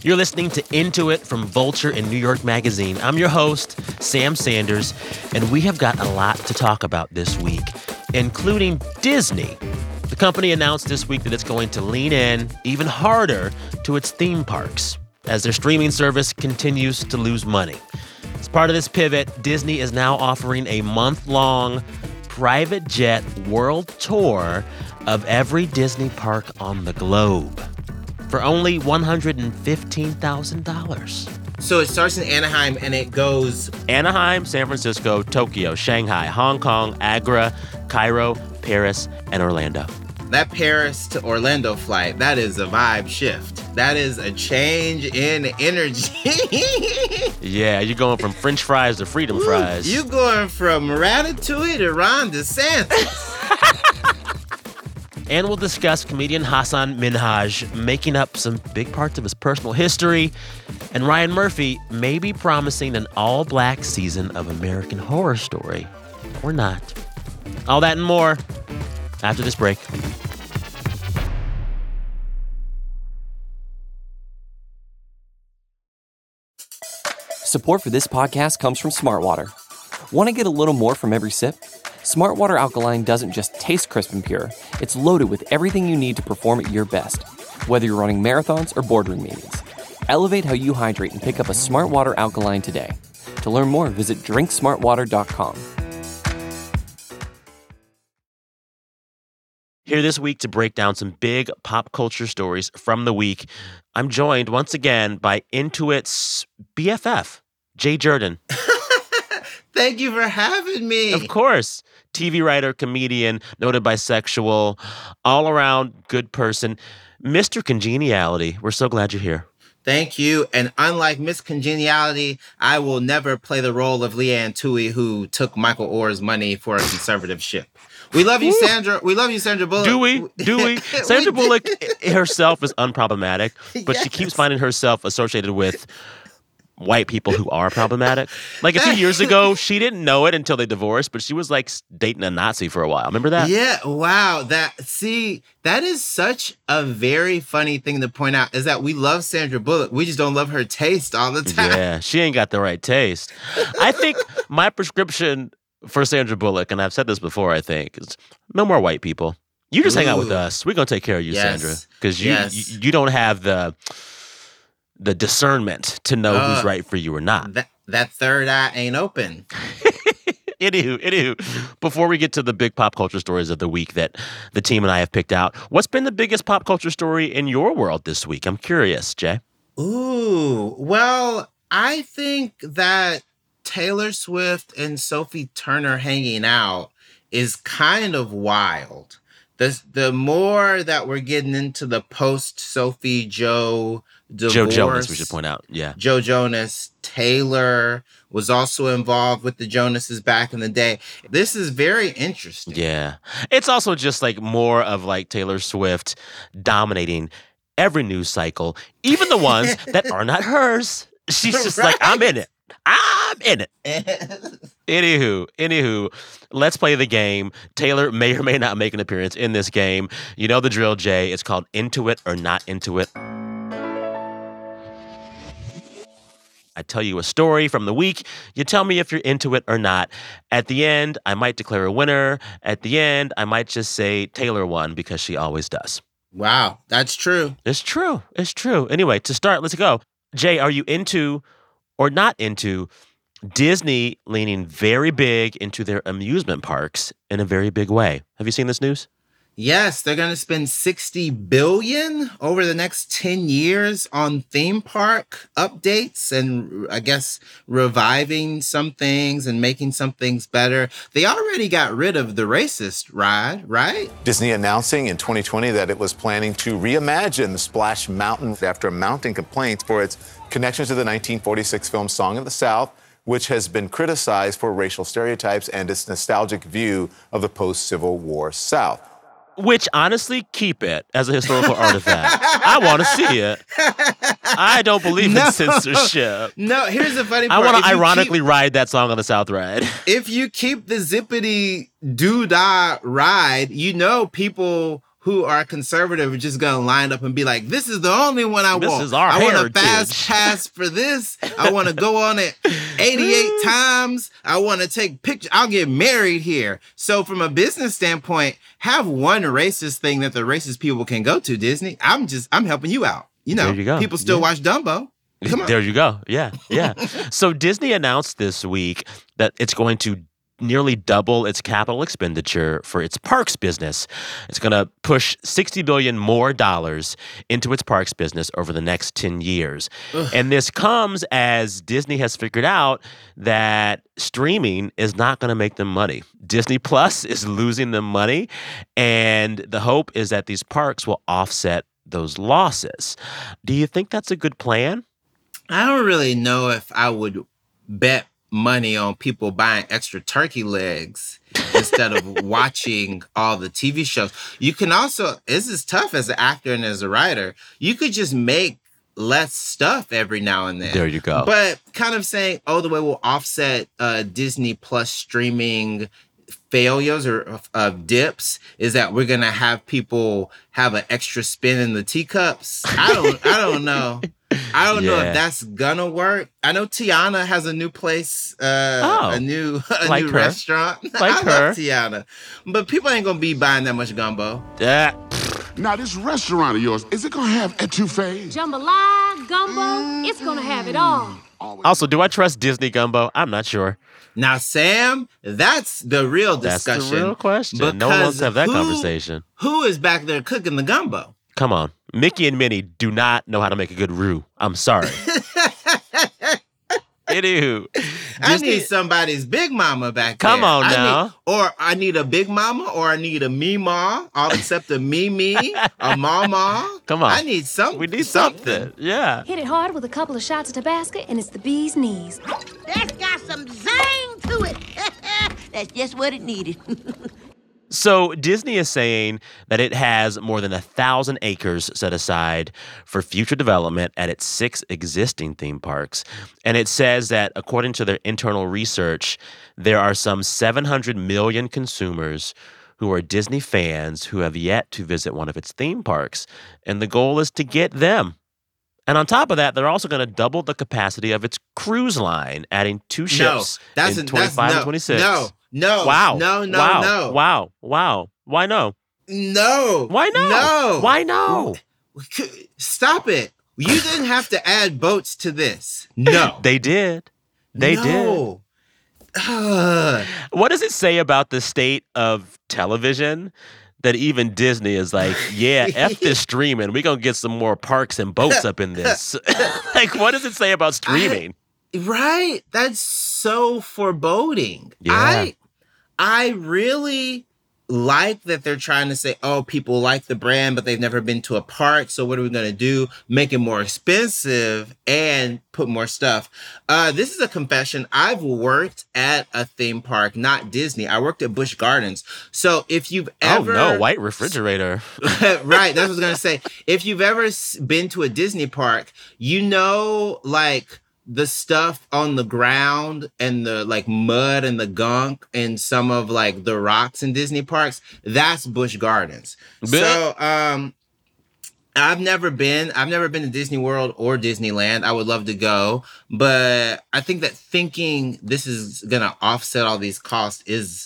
You're listening to Into It from Vulture and New York Magazine. I'm your host, Sam Sanders, and we have got a lot to talk about this week, including Disney. The company announced this week that it's going to lean in even harder to its theme parks as their streaming service continues to lose money. As part of this pivot, Disney is now offering a month-long private jet world tour of every Disney park on the globe for only $115,000. So it starts in Anaheim and it goes Anaheim, San Francisco, Tokyo, Shanghai, Hong Kong, Agra, Cairo, Paris, and Orlando. That Paris to Orlando flight, that is a vibe shift. That is a change in energy. Yeah, you're going from French fries to freedom fries. You going from Ratatouille to Ron DeSantis. And we'll discuss comedian Hasan Minhaj making up some big parts of his personal history, and Ryan Murphy may be promising an all-black season of American Horror Story, or not. All that and more after this break. Support for this podcast comes from Smartwater. Want to get a little more from every sip? Smartwater Alkaline doesn't just taste crisp and pure. It's loaded with everything you need to perform at your best, whether you're running marathons or boardroom meetings. Elevate how you hydrate and pick up a Smartwater Alkaline today. To learn more, visit drinksmartwater.com. Here this week to break down some big pop culture stories from the week, I'm joined once again by Intuit's BFF, Jay Jordan. Thank you for having me. Of course. TV writer, comedian, noted bisexual, all-around good person. Mr. Congeniality, we're so glad you're here. Thank you. And unlike Miss Congeniality, I will never play the role of Leanne Tui, who took Michael Orr's money for a conservative ship. We love you, Sandra. We love you, Sandra Bullock. Do we? Sandra Bullock herself is unproblematic, but she keeps finding herself associated with white people who are problematic. Like a few years ago, she didn't know it until they divorced, but she was like dating a Nazi for a while. Remember that? Yeah, wow. That is such a very funny thing to point out, is that we love Sandra Bullock. We just don't love her taste all the time. Yeah, she ain't got the right taste. I think my prescription for Sandra Bullock, and I've said this before, I think, is no more white people. You just hang out with us. We're going to take care of you, yes. Sandra, because you don't have the discernment to know who's right for you or not. That third eye ain't open. Anywho, before we get to the big pop culture stories of the week that the team and I have picked out, what's been the biggest pop culture story in your world this week? I'm curious, Jay. Ooh, well, I think that Taylor Swift and Sophie Turner hanging out is kind of wild. The more that we're getting into the post-Sophie Joe divorce. Joe Jonas, we should point out. Yeah. Joe Jonas. Taylor was also involved with the Jonases back in the day. This is very interesting. Yeah. It's also just like more of like Taylor Swift dominating every news cycle, even the ones that are not hers. She's just like, I'm in it. Anywho, let's play the game. Taylor may or may not make an appearance in this game. You know the drill, Jay. It's called Into It or Not Into It. I tell you a story from the week. You tell me if you're into it or not. At the end, I might declare a winner. At the end, I might just say Taylor won because she always does. Wow, that's true. It's true. Anyway, to start, let's go. Jay, are you into or not into Disney leaning very big into their amusement parks in a very big way? Have you seen this news? Yes, they're going to spend $60 billion over the next 10 years on theme park updates and, I guess, reviving some things and making some things better. They already got rid of the racist ride, right? Disney announcing in 2020 that it was planning to reimagine Splash Mountain after mounting complaints for its connection to the 1946 film Song of the South, which has been criticized for racial stereotypes and its nostalgic view of the post-Civil War South. Which, honestly, keep it as a historical artifact. I want to see it. I don't believe in censorship. No, here's the funny part. I want to ironically ride that Song on the South ride. If you keep the zippity doo-dah ride, you know people who are conservative are just going to line up and be like, this is the only one I want. This is our I heritage. want a fast pass for this. I want to go on it 88 times. I want to take pictures. I'll get married here. So from a business standpoint, have one racist thing that the racist people can go to, Disney. I'm helping you out. You know, There you go. people still watch Dumbo. Come on. There you go. Yeah. So Disney announced this week that it's going to nearly double its capital expenditure for its parks business. It's going to push $60 billion more into its parks business over the next 10 years. And this comes as Disney has figured out that streaming is not going to make them money. Disney Plus is losing them money, and the hope is that these parks will offset those losses. Do you think that's a good plan? I don't really know if I would bet money on people buying extra turkey legs instead of watching all the TV shows. You can also, this is tough as an actor and as a writer, you could just make less stuff every now and then. There you go. But kind of saying, the way we'll offset Disney Plus streaming failures or dips is that we're gonna have people have an extra spin in the teacups. I don't know. I don't know if that's gonna work. I know Tiana has a new place, a new Like her. restaurant. Like I her. love Tiana, but people ain't gonna be buying that much gumbo. Now, this restaurant of yours, is it going to have etouffee? Jambalaya, gumbo, it's gonna have it all. Also, do I trust Disney Gumbo? I'm not sure. Now, Sam, that's the real That's discussion. the real question. No one wants to have that conversation. Who is back there cooking the gumbo? Come on. Mickey and Minnie do not know how to make a good roux. I'm sorry. Anywho. I need somebody's big mama back there. Come on now. I need a big mama, or I need a me-ma, all except a me-me, a mama. Come on. I need something. We need something. Yeah. Hit it hard with a couple of shots of Tabasco, and it's the bee's knees. That's got some zing to it. That's just what it needed. So Disney is saying that it has more than 1,000 acres set aside for future development at its 6 existing theme parks. And it says that according to their internal research, there are some 700 million consumers who are Disney fans who have yet to visit one of its theme parks. And the goal is to get them. And on top of that, they're also going to double the capacity of its cruise line, adding 2 ships in 25 and 26. No. Wow. No. Wow. Why no? No. Why no? No. Why no? Stop it. You didn't have to add boats to this. No. They did. They did. What does it say about the state of television that even Disney is like, yeah, F this streaming. We're going to get some more parks and boats up in this. Like, what does it say about streaming? Right? That's so foreboding. Yeah. I really like that they're trying to say, people like the brand, but they've never been to a park. So what are we going to do? Make it more expensive and put more stuff. This is a confession. I've worked at a theme park, not Disney. I worked at Busch Gardens. So if you've ever... Oh, no, white refrigerator. Right, that's what I was going to say. If you've ever been to a Disney park, you know, like... the stuff on the ground and the like mud and the gunk and some of like the rocks in Disney parks, that's Busch Gardens. So I've never been to Disney World or Disneyland. I would love to go, but I think that thinking this is gonna offset all these costs is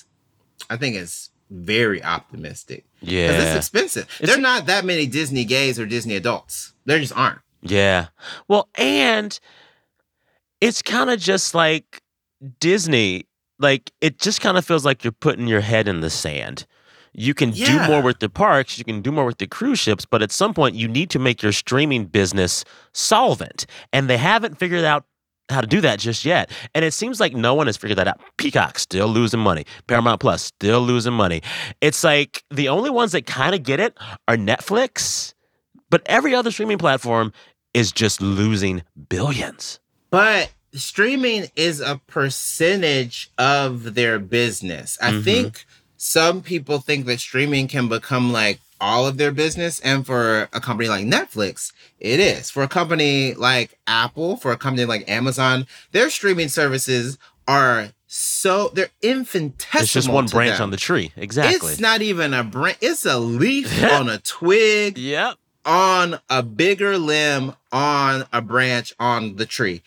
very optimistic. Yeah. Because it's expensive. There are not that many Disney gays or Disney adults. There just aren't. Yeah. Well, and it's kind of just like Disney. Like, it just kind of feels like you're putting your head in the sand. You can do more with the parks, you can do more with the cruise ships, but at some point you need to make your streaming business solvent. And they haven't figured out how to do that just yet. And it seems like no one has figured that out. Peacock still losing money. Paramount Plus still losing money. It's like the only ones that kind of get it are Netflix, but every other streaming platform is just losing billions. But streaming is a percentage of their business. I think some people think that streaming can become like all of their business. And for a company like Netflix, it is. For a company like Apple, for a company like Amazon, their streaming services are they're infinitesimal. It's just one to branch them. on the tree. Exactly. It's not even a branch. It's a leaf on a twig. Yep. On a bigger limb on a branch on the tree.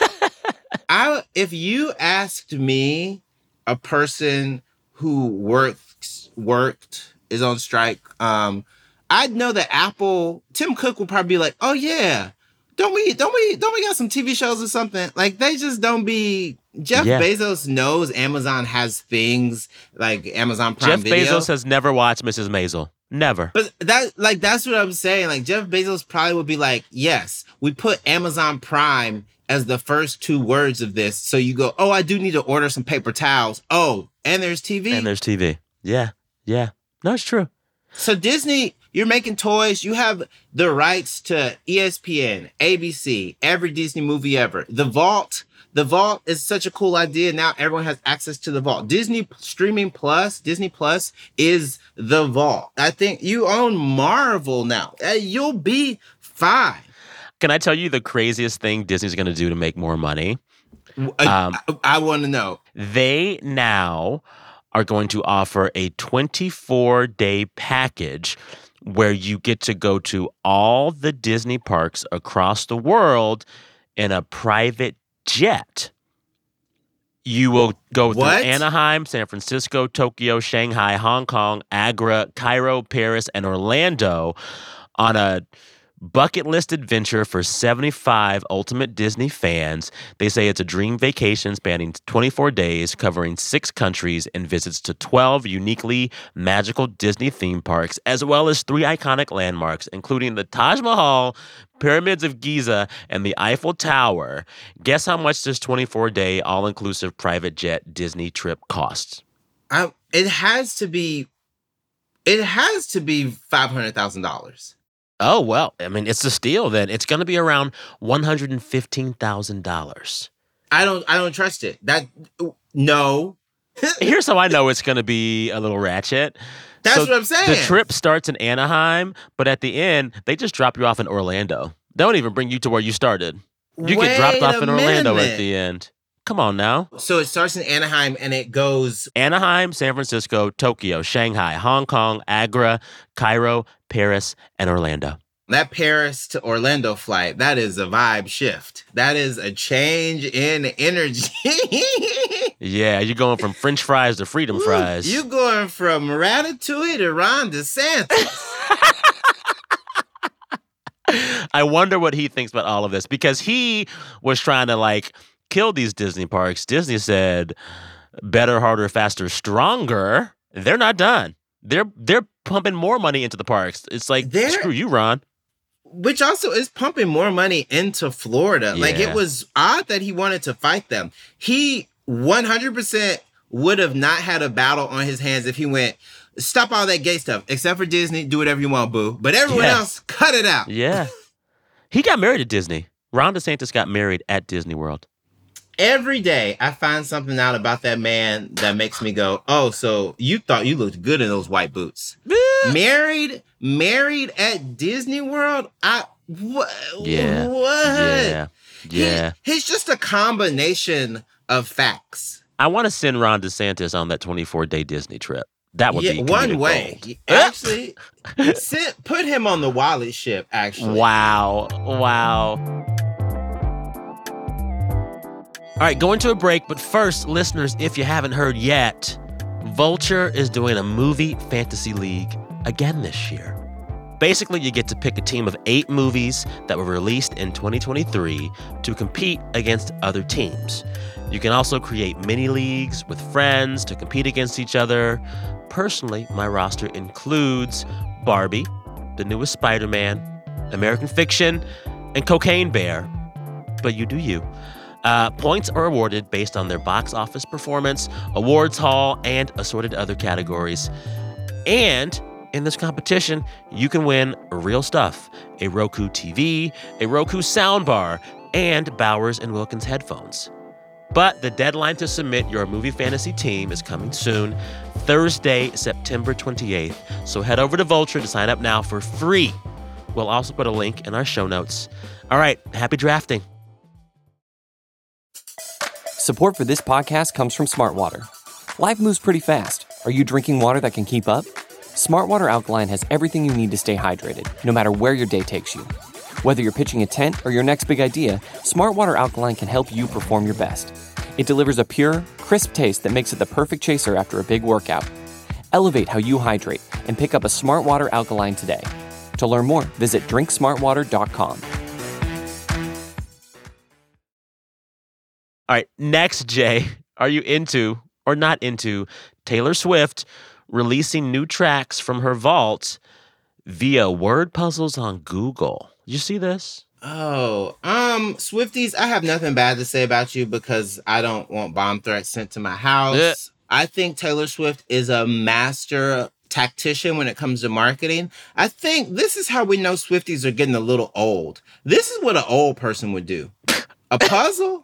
If you asked me, a person who worked is on strike, I'd know that Apple, Tim Cook would probably be like, "Oh yeah, don't we got some TV shows or something?" Like they just don't be. Jeff Bezos knows Amazon has things like Amazon Prime Video. Jeff Bezos has never watched Mrs. Maisel. Never. But that's what I'm saying. Like Jeff Bezos probably would be like, yes, we put Amazon Prime as the first two words of this. So you go, oh, I do need to order some paper towels. Oh, and there's TV. And there's TV. Yeah. Yeah. No, it's true. So Disney, you're making toys. You have the rights to ESPN, ABC, every Disney movie ever. The Vault is such a cool idea. Now everyone has access to the Vault. Disney Plus is the Vault. I think you own Marvel now. You'll be fine. Can I tell you the craziest thing Disney's going to do to make more money? I want to know. They now are going to offer a 24-day package where you get to go to all the Disney parks across the world in a private jet. You will go through Anaheim, San Francisco, Tokyo, Shanghai, Hong Kong, Agra, Cairo, Paris, and Orlando on a bucket list adventure for 75 Ultimate Disney fans. They say it's a dream vacation spanning 24 days, covering 6 countries and visits to 12 uniquely magical Disney theme parks, as well as 3 iconic landmarks, including the Taj Mahal, Pyramids of Giza, and the Eiffel Tower. Guess how much this 24-day all-inclusive private jet Disney trip costs? It has to be $500,000. Oh, well, I mean, it's a steal then. It's going to be around $115,000. I don't trust it. No. Here's how I know it's going to be a little ratchet. That's what I'm saying. The trip starts in Anaheim, but at the end, they just drop you off in Orlando. They don't even bring you to where you started. You get dropped off in Orlando at the end. Come on now. So it starts in Anaheim and it goes... Anaheim, San Francisco, Tokyo, Shanghai, Hong Kong, Agra, Cairo, Paris, and Orlando. That Paris to Orlando flight, that is a vibe shift. That is a change in energy. Yeah, you're going from French fries to freedom fries. You're going from Ratatouille to Ron DeSantis. I wonder what he thinks about all of this, because he was trying to, kill these Disney parks. Disney said, better, harder, faster, stronger. They're not done. They're pumping more money into the parks. It's like, screw you, Ron. Which also is pumping more money into Florida. Yeah. It was odd that he wanted to fight them. He 100% would have not had a battle on his hands if he went, stop all that gay stuff, except for Disney, do whatever you want, boo. But everyone else, cut it out. Yeah. He got married at Disney. Ron DeSantis got married at Disney World. Every day I find something out about that man that makes me go, oh, so you thought you looked good in those white boots. Married at Disney World? What? Yeah. He's just a combination of facts. I want to send Ron DeSantis on that 24-day Disney trip. That would be one way. Gold. Actually, put him on the wallet ship, actually. Wow. All right, going to a break, but first, listeners, if you haven't heard yet, Vulture is doing a movie fantasy league again this year. Basically, you get to pick a team of 8 movies that were released in 2023 to compete against other teams. You can also create mini leagues with friends to compete against each other. Personally, my roster includes Barbie, the newest Spider-Man, American Fiction, and Cocaine Bear. But you do you. Points are awarded based on their box office performance, awards haul, and assorted other categories. And in this competition, you can win real stuff: a Roku TV, a Roku soundbar, and Bowers & Wilkins headphones. But the deadline to submit your movie fantasy team is coming soon, Thursday, September 28th. So head over to Vulture to sign up now for free. We'll also put a link in our show notes. All right, happy drafting. Support for this podcast comes from Smartwater. Life moves pretty fast. Are you drinking water that can keep up? Smartwater Alkaline has everything you need to stay hydrated, no matter where your day takes you. Whether you're pitching a tent or your next big idea, Smartwater Alkaline can help you perform your best. It delivers a pure, crisp taste that makes it the perfect chaser after a big workout. Elevate how you hydrate and pick up a Smartwater Alkaline today. To learn more, visit drinksmartwater.com. All right, next, Jay, are you into or not into Taylor Swift releasing new tracks from her vault via word puzzles on Google? Did you see this? Oh, Swifties, I have nothing bad to say about you because I don't want bomb threats sent to my house. Yeah. I think Taylor Swift is a master tactician when it comes to marketing. I think this is how we know Swifties are getting a little old. This is what an old person would do. A puzzle?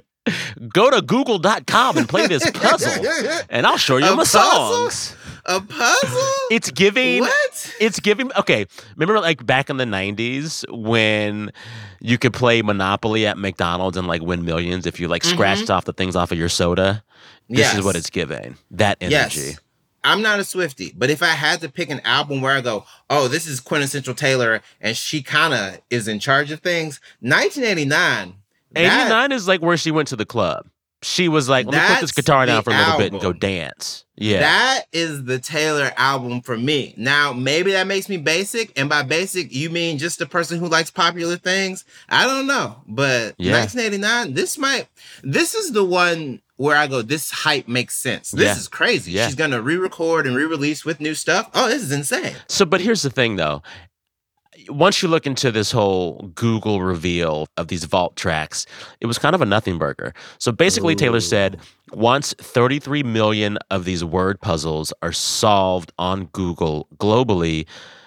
Go to google.com and play this puzzle, and I'll show you my songs. A puzzle? It's giving. What? It's giving. Okay, remember like back in the 90s when you could play Monopoly at McDonald's and like win millions if you like scratched off the things off of your soda? This is what it's giving. That energy. Yes. I'm not a Swiftie, but if I had to pick an album where I go, oh, this is quintessential Taylor, and she kind of is in charge of things, 1989. 89 is like where she went to the club. She was like, let me put this guitar down for a little bit and go dance. Yeah. That is the Taylor album for me. Now, maybe that makes me basic. And by basic, you mean just a person who likes popular things? I don't know. But 1989, this is the one where I go, this hype makes sense. This is crazy. She's going to re-record and re-release with new stuff. Oh, this is insane. So, but here's the thing, though. Once you look into this whole Google reveal of these vault tracks, it was kind of a nothing burger. So basically, Taylor said, once 33 million of these word puzzles are solved on Google globally,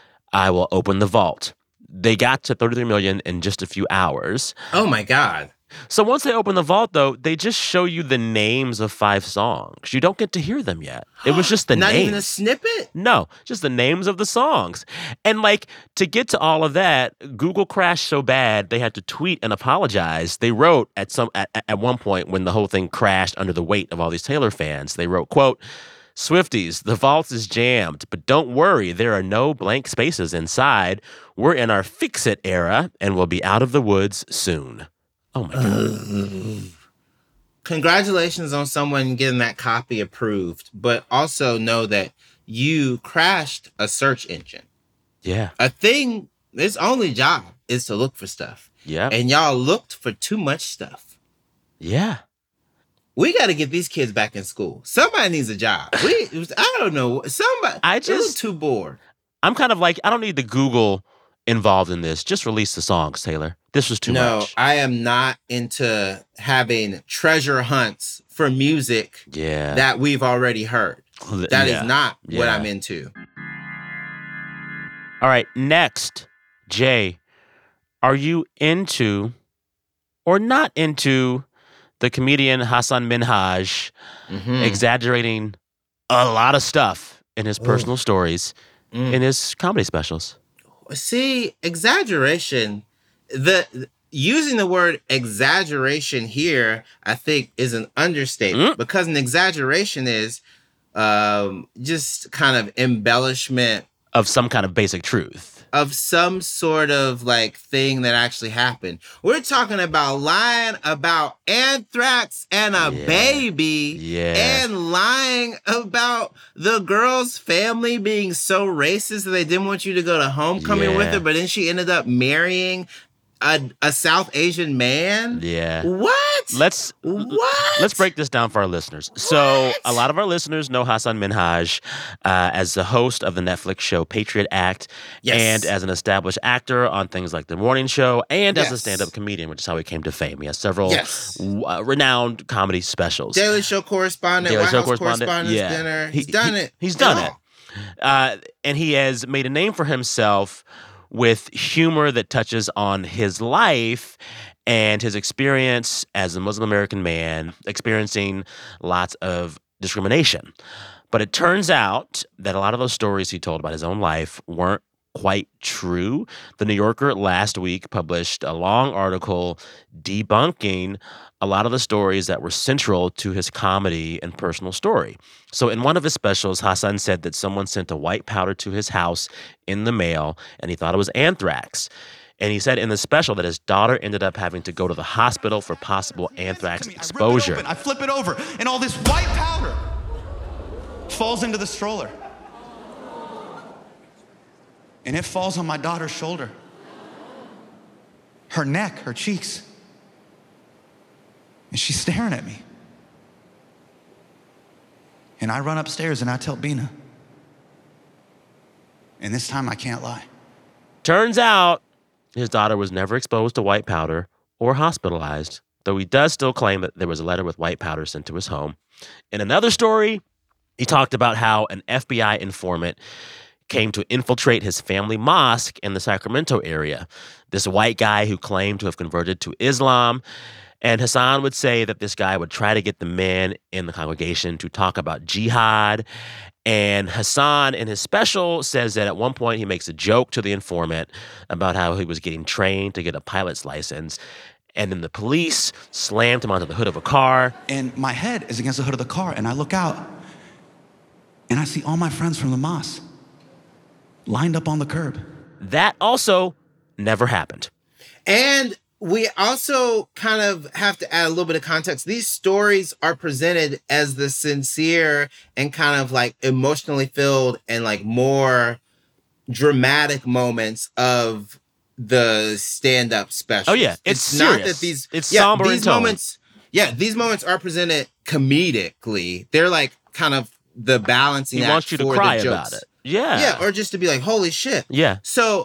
I will open the vault. They got to 33 million in just a few hours. Oh, my God. So once they open the vault, though, they just show you the names of 5 songs. You don't get to hear them yet. It was just the names. Not even a snippet? No, just the names of the songs. And like to get to all of that, Google crashed so bad they had to tweet and apologize. They wrote at one point when the whole thing crashed under the weight of all these Taylor fans, they wrote, quote, "Swifties, the vault is jammed, but don't worry, there are no blank spaces inside. We're in our fix-it era and we'll be out of the woods soon." Oh, my God. Congratulations on someone getting that copy approved, but also know that you crashed a search engine. Yeah. A thing, its only job is to look for stuff. Yeah. And y'all looked for too much stuff. Yeah. We got to get these kids back in school. Somebody needs a job. I don't know. Somebody. They're too bored. I'm kind of like, I don't need the Google involved in this. Just release the songs, Taylor. This was too much. No, I am not into having treasure hunts for music that we've already heard. That is not what I'm into. All right, next, Jay, are you into or not into the comedian Hasan Minhaj exaggerating a lot of stuff in his personal stories in his comedy specials? See, exaggeration, using the word exaggeration here, I think is an understatement because an exaggeration is just kind of embellishment of some kind of basic truth. Of some sort of like thing that actually happened. We're talking about lying about anthrax and a baby and lying about the girl's family being so racist that they didn't want you to go to homecoming with her, but then she ended up marrying a South Asian man? Yeah. What? Let's break this down for our listeners. So a lot of our listeners know Hasan Minhaj as the host of the Netflix show Patriot Act and as an established actor on things like The Morning Show and as a stand-up comedian, which is how he came to fame. He has several renowned comedy specials. Daily Show correspondent, White House Correspondents' Dinner. He's done it. He's done it. And he has made a name for himself with humor that touches on his life and his experience as a Muslim American man experiencing lots of discrimination. But it turns out that a lot of those stories he told about his own life weren't quite true. The New Yorker last week published a long article debunking a lot of the stories that were central to his comedy and personal story. So in one of his specials, Hassan said that someone sent a white powder to his house in the mail, and he thought it was anthrax. And he said in the special that his daughter ended up having to go to the hospital for possible anthrax exposure. I flip it over, and all this white powder falls into the stroller. And it falls on my daughter's shoulder, her neck, her cheeks. And she's staring at me. And I run upstairs and I tell Bina. And this time I can't lie. Turns out his daughter was never exposed to white powder or hospitalized, though he does still claim that there was a letter with white powder sent to his home. In another story, he talked about how an FBI informant came to infiltrate his family mosque in the Sacramento area. This white guy who claimed to have converted to Islam. And Hassan would say that this guy would try to get the men in the congregation to talk about jihad. And Hassan, in his special, says that at one point he makes a joke to the informant about how he was getting trained to get a pilot's license. And then the police slammed him onto the hood of a car. And my head is against the hood of the car, and I look out, and I see all my friends from the mosque lined up on the curb. That also never happened. And we also kind of have to add a little bit of context. These stories are presented as the sincere and kind of like emotionally filled and like more dramatic moments of the stand-up special. Oh yeah, it's serious. Not that these somber these moments. Yeah, these moments are presented comedically. They're like kind of the balancing act. He wants you to cry about it. Yeah, or just to be like, holy shit. Yeah. So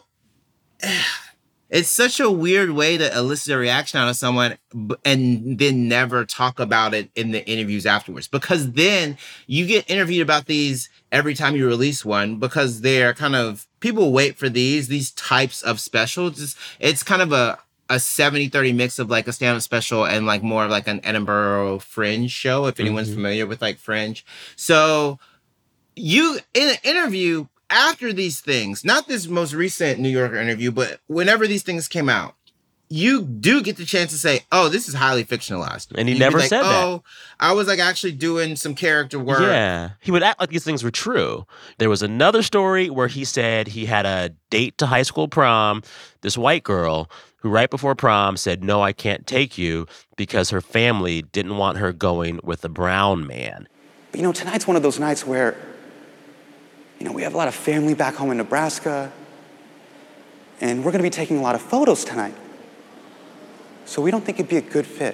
it's such a weird way to elicit a reaction out of someone and then never talk about it in the interviews afterwards. Because then you get interviewed about these every time you release one because they're kind of, people wait for these types of specials. It's kind of a 70-30 mix of like a stand-up special and like more of like an Edinburgh Fringe show, if anyone's familiar with like Fringe. So you, in an interview after these things, not this most recent New Yorker interview, but whenever these things came out, you do get the chance to say, oh, this is highly fictionalized. And he never said that. Oh, I was like actually doing some character work. Yeah. He would act like these things were true. There was another story where he said he had a date to high school prom, this white girl who right before prom said, no, I can't take you because her family didn't want her going with a brown man. But, tonight's one of those nights where we have a lot of family back home in Nebraska, and we're going to be taking a lot of photos tonight. So we don't think it'd be a good fit.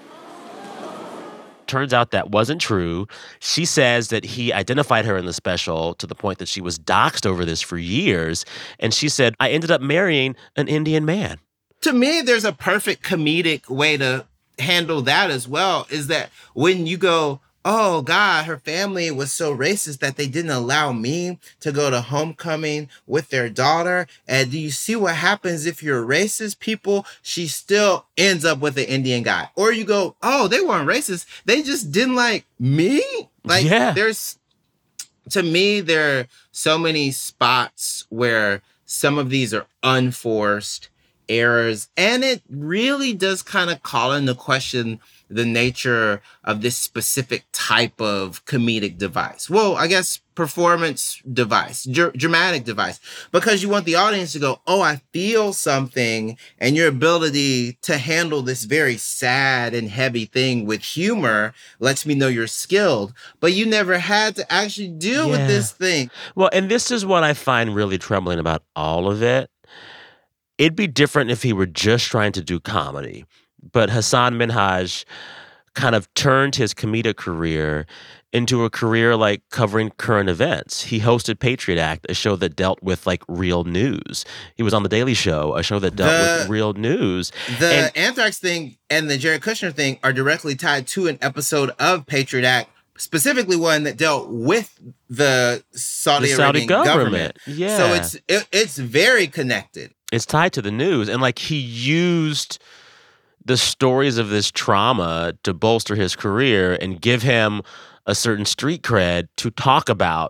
Turns out that wasn't true. She says that he identified her in the special to the point that she was doxxed over this for years. And she said, I ended up marrying an Indian man. To me, there's a perfect comedic way to handle that as well, is that when you go, oh, God, her family was so racist that they didn't allow me to go to homecoming with their daughter. And do you see what happens if you're racist, people? She still ends up with an Indian guy. Or you go, oh, they weren't racist. They just didn't like me. Like, to me, there are so many spots where some of these are unforced errors. And it really does kind of call into question the nature of this specific type of comedic device. Well, I guess performance device, dramatic device, because you want the audience to go, oh, I feel something, and your ability to handle this very sad and heavy thing with humor lets me know you're skilled, but you never had to actually deal with this thing. Well, and this is what I find really troubling about all of it. It'd be different if he were just trying to do comedy. But Hassan Minhaj kind of turned his comedic career into a career like covering current events. He hosted Patriot Act, a show that dealt with like real news. He was on The Daily Show, a show that dealt with real news. The anthrax thing and the Jared Kushner thing are directly tied to an episode of Patriot Act, specifically one that dealt with the Saudi Arabian government. Yeah. So it's very connected. It's tied to the news. And like he used the stories of this trauma to bolster his career and give him a certain street cred to talk about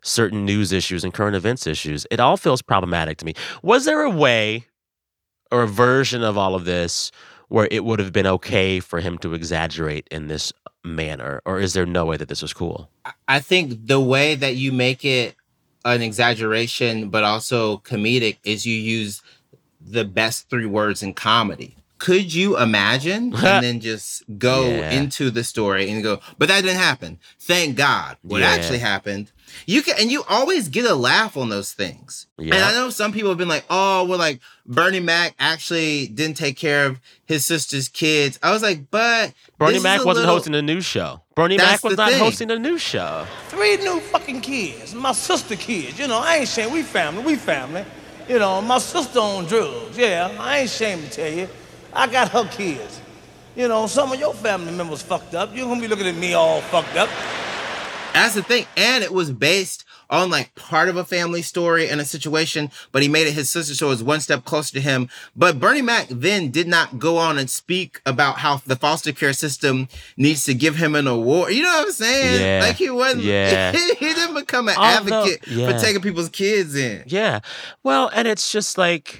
certain news issues and current events issues. It all feels problematic to me. Was there a way or a version of all of this where it would have been okay for him to exaggerate in this manner? Or is there no way that this was cool? I think the way that you make it an exaggeration but also comedic is you use the best 3 words in comedy. Could you imagine? And then just go into the story and go, but that didn't happen. Thank God. What actually happened. You can, and you always get a laugh on those things. Yeah. And I know some people have been like, oh, well, like Bernie Mac actually didn't take care of his sister's kids. I was like, but Bernie Mac wasn't hosting a news show. Bernie Mac was not hosting a news show. 3 new fucking kids. My sister kids. You know, I ain't ashamed. We family. You know, my sister on drugs. Yeah, I ain't ashamed to tell you. I got her kids. You know, some of your family members fucked up. You're gonna be looking at me all fucked up. That's the thing. And it was based on like part of a family story and a situation, but he made it his sister, so it was one step closer to him. But Bernie Mac then did not go on and speak about how the foster care system needs to give him an award. You know what I'm saying? Yeah. Like he wasn't, he didn't become an advocate for taking people's kids in. Yeah. Well, and it's just like,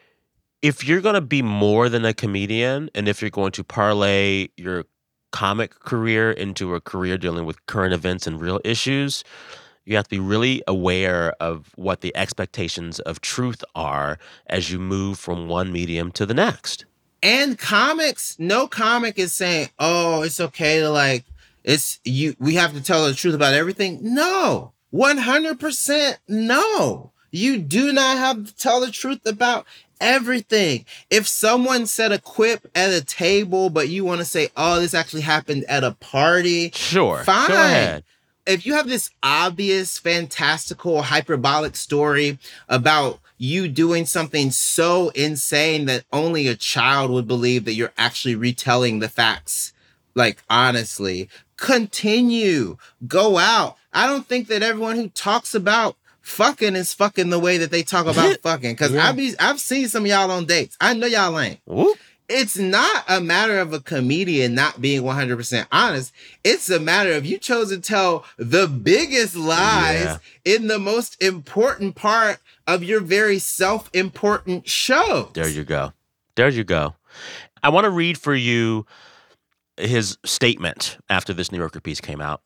if you're going to be more than a comedian, and if you're going to parlay your comic career into a career dealing with current events and real issues, you have to be really aware of what the expectations of truth are as you move from one medium to the next. And comics, no comic is saying, oh, it's okay to like, we have to tell the truth about everything. No, 100% no. You do not have to tell the truth about everything. If someone said a quip at a table, but you want to say, oh, this actually happened at a party. Sure. Fine. Go ahead. If you have this obvious, fantastical, hyperbolic story about you doing something so insane that only a child would believe that you're actually retelling the facts, like, honestly, continue. Go out. I don't think that everyone who talks about fucking is fucking the way that they talk about fucking. Because I've seen some of y'all on dates. I know y'all ain't. Whoop. It's not a matter of a comedian not being 100% honest. It's a matter of you chose to tell the biggest lies in the most important part of your very self-important show. There you go. There you go. I want to read for you his statement after this New Yorker piece came out.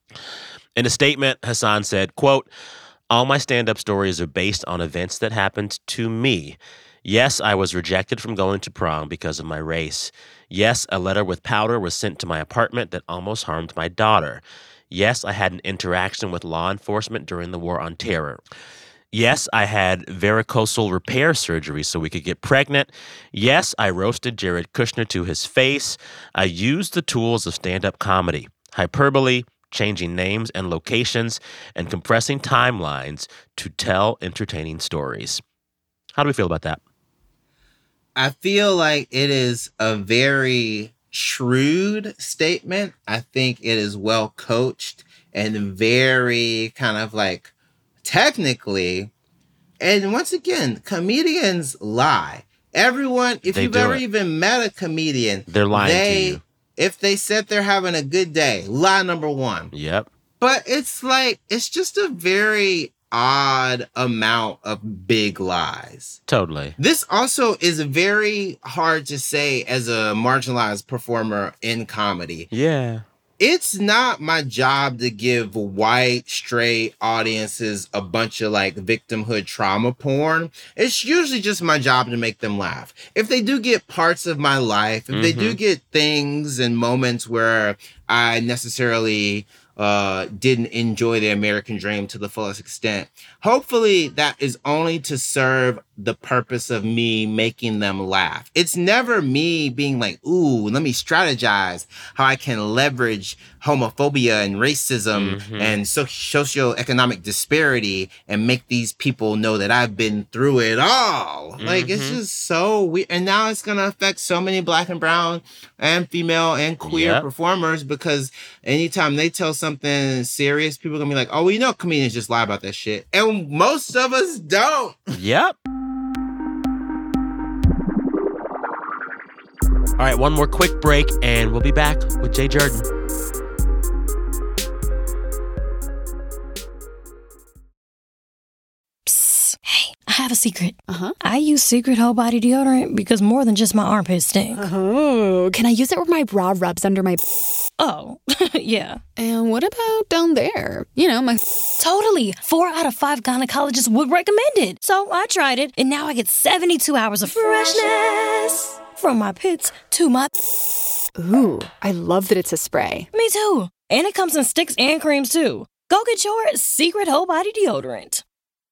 In a statement, Hassan said, quote, "All my stand-up stories are based on events that happened to me. Yes, I was rejected from going to prom because of my race. Yes, a letter with powder was sent to my apartment that almost harmed my daughter. Yes, I had an interaction with law enforcement during the War on Terror. Yes, I had varicocele repair surgery so we could get pregnant. Yes, I roasted Jared Kushner to his face. I used the tools of stand-up comedy, hyperbole, changing names and locations, and compressing timelines to tell entertaining stories." How do we feel about that? I feel like it is a very shrewd statement. I think it is well coached and very kind of like technically. And once again, comedians lie. Everyone, if you've ever even met a comedian, they're lying to you. If they said they're having a good day, lie number one. Yep. But it's like, it's just a very odd amount of big lies. Totally. This also is very hard to say as a marginalized performer in comedy. Yeah. It's not my job to give white, straight audiences a bunch of like victimhood trauma porn. It's usually just my job to make them laugh. If they do get parts of my life, if they do get things and moments where I necessarily didn't enjoy the American dream to the fullest extent, hopefully that is only to serve the purpose of me making them laugh. It's never me being like, ooh, let me strategize how I can leverage homophobia and racism and socioeconomic disparity and make these people know that I've been through it all. Like, it's just so weird. And now it's going to affect so many Black and brown and female and queer performers, because anytime they tell something serious, people are going to be like, oh, well, you know, comedians just lie about that shit. And most of us don't. Yep. All right, one more quick break, and we'll be back with Jay Jordan. have a secret. I use Secret Whole Body Deodorant because more than just my armpits stink. Oh, can I use it where my bra rubs under my... Oh, yeah. And what about down there? You know, my... Totally. 4 out of 5 gynecologists would recommend it. So I tried it, and now I get 72 hours of freshness from my pits to my... Ooh, I love that it's a spray. Me too. And it comes in sticks and creams too. Go get your Secret Whole Body Deodorant.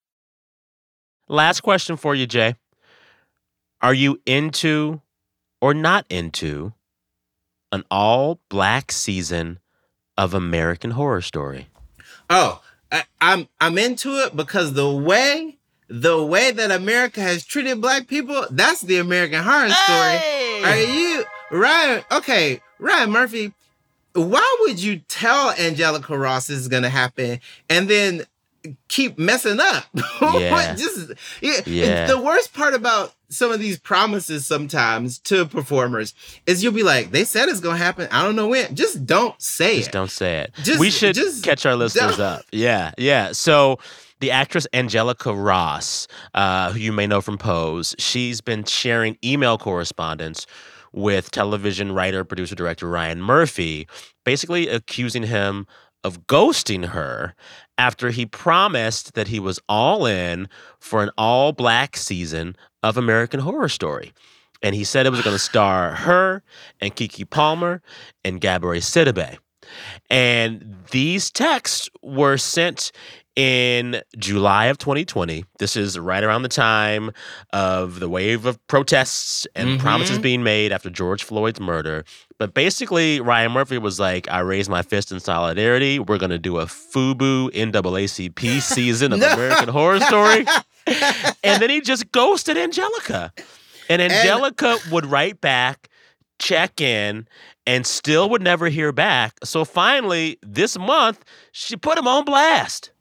Last question for you, Jay. Are you into or not into an all-black season of American Horror Story? Oh, I'm into it because the way that America has treated black people, that's the American Horror Story. Hey! Are you Ryan? Okay, Ryan Murphy. Why would you tell Angelica Ross this is gonna happen and then keep messing up? Yeah. The worst part about some of these promises sometimes to performers is you'll be like, they said it's gonna happen. I don't know when. Just don't say it. Just don't say it. Just- we should just catch our listeners don't. up. Yeah. So the actress Angelica Ross, who you may know from Pose, she's been sharing email correspondence with television writer, producer, director Ryan Murphy, basically accusing him of ghosting her after he promised that he was all in for an all-black season of American Horror Story. And he said it was going to star her and Keke Palmer and Gabourey Sidibe. And these texts were sent in July of 2020. This is right around the time of the wave of protests and promises being made after George Floyd's murder. But basically, Ryan Murphy was like, I raised my fist in solidarity. We're going to do a FUBU NAACP season of American Horror Story. And then he just ghosted Angelica. And Angelica would write back, check in, and still would never hear back. So finally, this month, she put him on blast.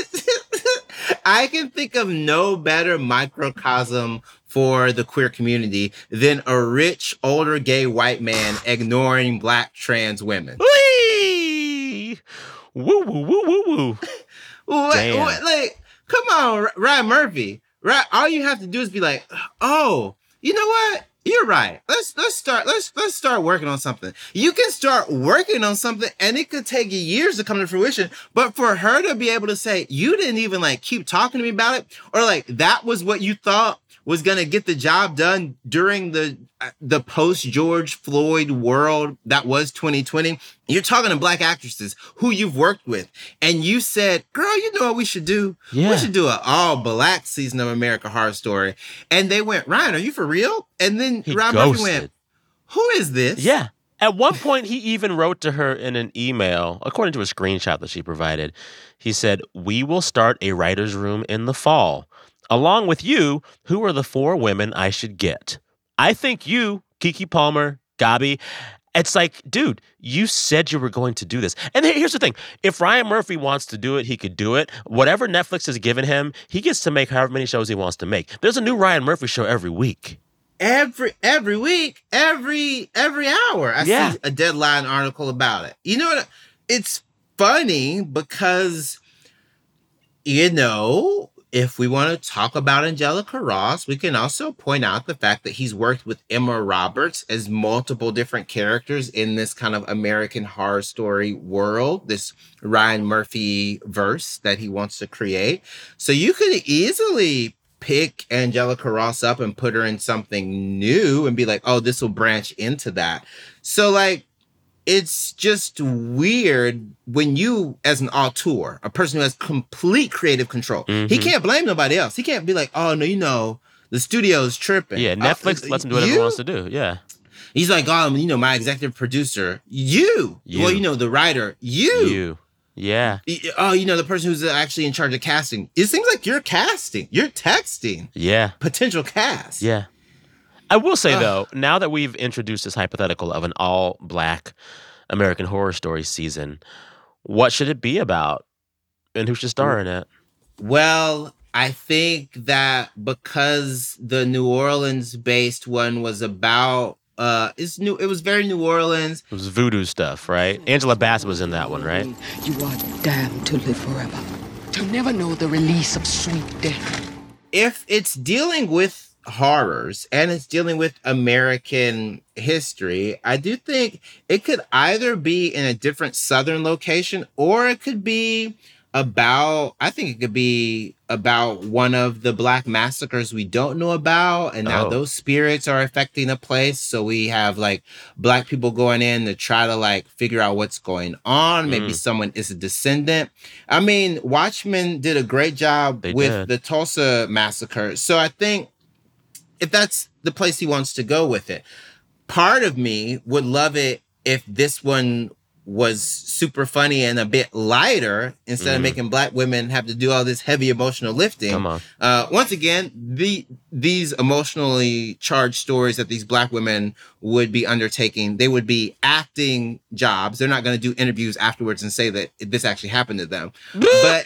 I can think of no better microcosm for the queer community than a rich, older gay white man ignoring black trans women. Whee! Woo, woo, woo, woo, woo. Like, come on, Ryan Murphy. Right? All you have to do is be like, oh, you know what? You're right. Let's start working on something. You can start working on something and it could take you years to come to fruition. But for her to be able to say, you didn't even like keep talking to me about it, or like that was what you thought was gonna get the job done during the post George Floyd world that was 2020. You're talking to black actresses who you've worked with, and you said, girl, you know what we should do? Yeah. We should do an all-black season of American Horror Story. And they went, Ryan, are you for real? And then Ryan Murphy went, who is this? Yeah. At one point, he even wrote to her in an email, according to a screenshot that she provided. He said, we will start a writer's room in the fall. Along with you, who are the 4 women I should get? I think you, Keke Palmer, Gabi. It's like, dude, you said you were going to do this. And here's the thing. If Ryan Murphy wants to do it, he could do it. Whatever Netflix has given him, he gets to make however many shows he wants to make. There's a new Ryan Murphy show every week. Every week, every hour. I see a Deadline article about it. You know what? It's funny because, you know, if we want to talk about Angelica Ross, we can also point out the fact that he's worked with Emma Roberts as multiple different characters in this kind of American Horror Story world, this Ryan Murphy verse that he wants to create. So you could easily pick Angelica Ross up and put her in something new and be like, oh, this will branch into that. So like, it's just weird when you, as an auteur, a person who has complete creative control, he can't blame nobody else. He can't be like, oh, no, you know, the studio's tripping. Yeah, Netflix lets him do whatever he wants to do. Yeah. He's like, oh, you know, my executive producer, you. Well, you know, the writer, you. Yeah. Oh, you know, the person who's actually in charge of casting. It seems like you're casting. You're texting. Yeah. Potential cast. Yeah. I will say, though, now that we've introduced this hypothetical of an all-black American Horror Story season, what should it be about? And who should star in it? Well, I think that because the New Orleans-based one was about, it was very New Orleans. It was voodoo stuff, right? Angela Bassett was in that one, right? You are damned to live forever, to never know the release of sweet death. if it's dealing with horrors and it's dealing with American history, I do think it could either be in a different Southern location or it could be about one of the Black massacres we don't know about. And now those spirits are affecting a place. So we have like Black people going in to try to like figure out what's going on. Maybe someone is a descendant. I mean, Watchmen did a great job with the Tulsa massacre. So I think if that's the place he wants to go with it, part of me would love it if this one was super funny and a bit lighter instead of making Black women have to do all this heavy emotional lifting. Come on. Once again, these emotionally charged stories that these Black women would be undertaking, they would be acting jobs. They're not going to do interviews afterwards and say that this actually happened to them. But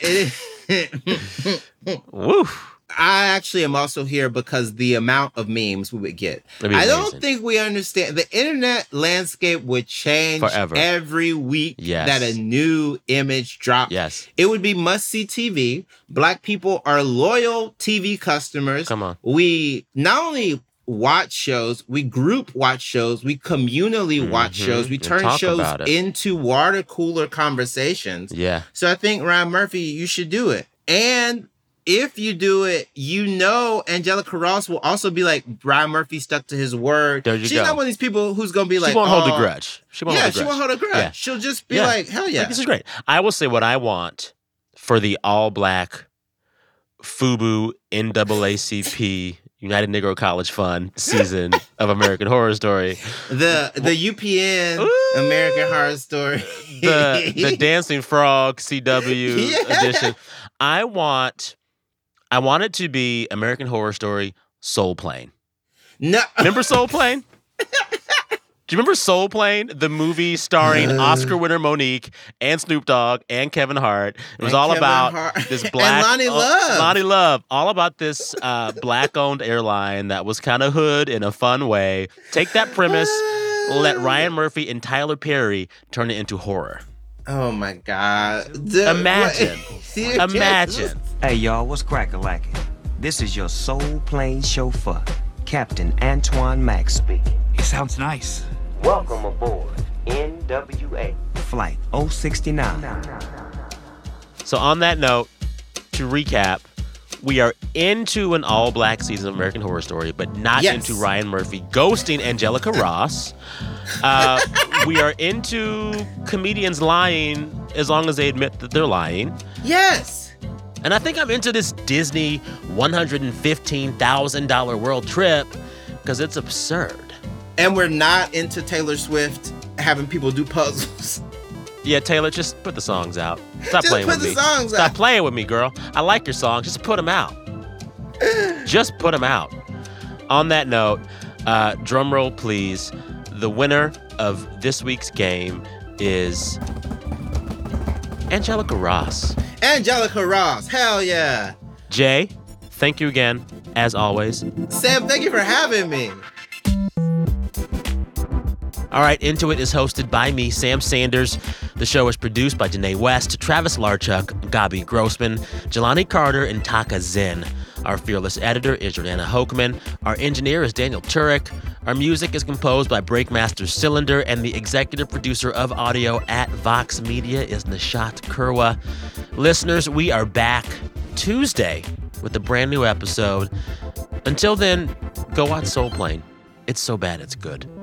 Woo. I actually am also here because the amount of memes we would get. I don't think we understand. The internet landscape would change forever. Every week that a new image drops. Yes. It would be must-see TV. Black people are loyal TV customers. Come on. We not only watch shows, we group watch shows, we communally watch shows, we turn shows into water cooler conversations. Yeah. So I think, Ryan Murphy, you should do it. And if you do it, Angelica Ross will also be like, Ryan Murphy stuck to his word. She's not one of these people who's going to be like, she won't hold a grudge. She won't hold a grudge. Yeah. She'll just be like, hell yeah. Like, this is great. I will say what I want for the all-Black FUBU NAACP United Negro College Fund season of American Horror Story. The UPN American Horror Story. the Dancing Frog CW edition. I want it to be American Horror Story Soul Plane. No. Remember Soul Plane? Do you remember Soul Plane, the movie starring Oscar winner Monique and Snoop Dogg and Kevin Hart? It was all about this Black... and Lonnie Love. Lonnie Love. All about this Black-owned airline that was kind of hood in a fun way. Take that premise, let Ryan Murphy and Tyler Perry turn it into horror. Oh, my God. Imagine. Imagine. Hey, y'all, what's crack-a-lackin'? This is your Soul Plane chauffeur, Captain Antoine Mack speaking. It sounds nice. Welcome aboard NWA Flight 069. So on that note, to recap, we are into an all-Black season of American Horror Story, but not into Ryan Murphy ghosting Angelica Ross. We are into comedians lying as long as they admit that they're lying. Yes. And I think I'm into this Disney $115,000 world trip because it's absurd. And we're not into Taylor Swift having people do puzzles. Yeah, Taylor, just put the songs out. Stop playing with me. Stop playing with me, girl. I like your songs. Just put them out. Just put them out. On that note, drum roll, please. The winner of this week's game is Angelica Ross. Angelica Ross. Hell yeah. Jay, thank you again, as always. Sam, thank you for having me. All right, Into It is hosted by me, Sam Sanders. The show is produced by Danae West, Travis Larchuk, Gabi Grossman, Jelani Carter, and Taka Zen. Our fearless editor is Jordana Hochman. Our engineer is Daniel Turek. Our music is composed by Breakmaster Cylinder, and the executive producer of audio at Vox Media is Nishat Kurwa. Listeners, we are back Tuesday with a brand new episode. Until then, go watch Soul Plane. It's so bad, it's good.